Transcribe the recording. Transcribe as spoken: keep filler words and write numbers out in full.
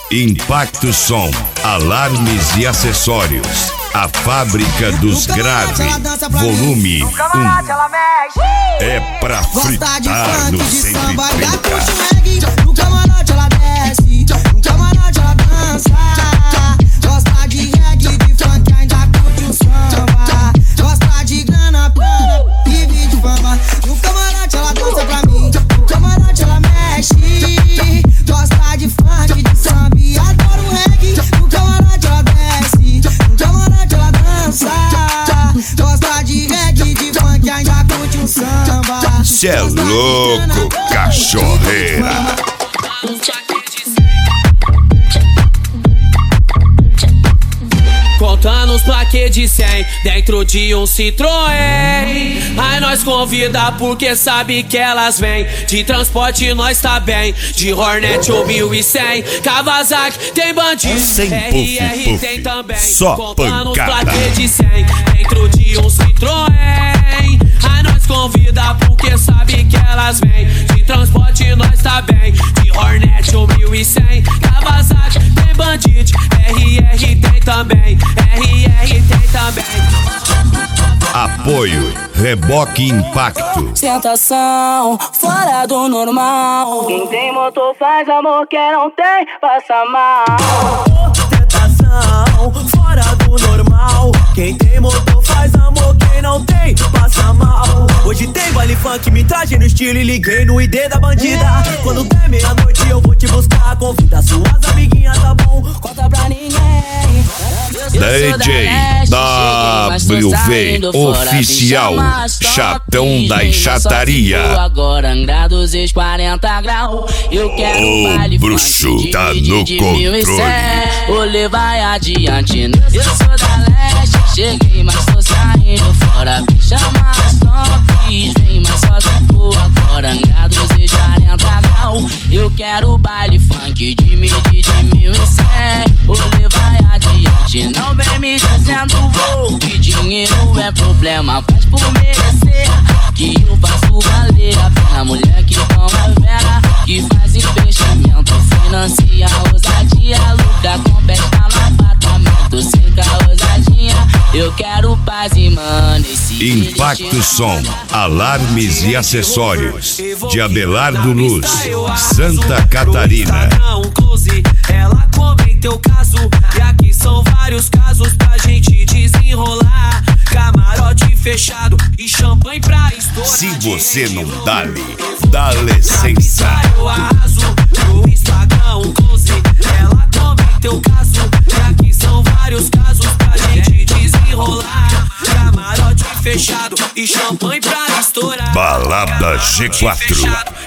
Impacto Som, alarmes e acessórios. A fábrica dos graves. Volume um. É pra fritar no cento e trinta. No camarote ela desce, no camarote ela dança. Gosta de reggae, de funk, ainda curte o samba. Gosta de grana, grana, vive de fama. No camarote ela dança pra mim, no camarote ela mexe. Gosta de funk, de samba e adora o reggae. No camarote ela desce, no camarote ela dança. Gosta de reggae, de funk, ainda curte o samba. Cê é louco, cachorreira. Contando os plaquês de cem dentro de um Citroën. Aí nós convida porque sabe que elas vêm. De transporte nós tá bem, de Hornet ou mil e cem. Kawasaki tem bandido, Sem R R puff, tem puff. também. Só Contando os pancada. plaquês de cem dentro de um Citroën. Aí nós convida porque sabe que elas vêm. De transporte nós tá bem, de Hornet ou mil e cem. Kawasaki tem bandido, R R tem também. R R tem também. Apoio Reboque Impacto. Tentação, fora do normal. Quem tem motor faz amor, quem não tem, passa mal. Tentação, fora do normal. Quem tem motor faz amor, quem não tem, passa mal. Hoje tem baile funk, me traje no estilo e liguei no I D da bandida. Quando der meia-noite eu vou te buscar. Convida suas amiguinhas, tá bom? Conta pra ninguém. D J W V Oficial, chatão da chataria. Agora Angra dos quarenta graus. Eu quero O um baile bruxo funk tá de, no de controle. mil e cem. O Lê vai adiante. Eu sou da leste, cheguei, mas tô saindo fora. Me chama as tops, vem, mas só se for agora. Angra dos quarenta graus. Eu quero baile funk de mil, de, de mil e cem. O Lê vai adiante, não vem me dizendo vou. Que dinheiro é problema, faz por merecer. Que eu faço valer a pena. Mulher que toma vela, que faz investimento, financia ousadia, lucra com festa no apartamento. Sem ousadinha, eu quero paz e mano. Impacto Som, alarmes e acessórios. De Abelardo Luz, Santa Catarina. Um close, ela comenta o caso. E aqui são vários casos pra gente desenrolar. Camarote fechado e champanhe pra estourar. Se você não dá-lhe, dá licença. Eu arraso no Instagram, um close, ela comenta o caso. E aqui são vários casos pra gente desenrolar. Camarote fechado e champanhe pra estourar. Balada G quatro. Fechado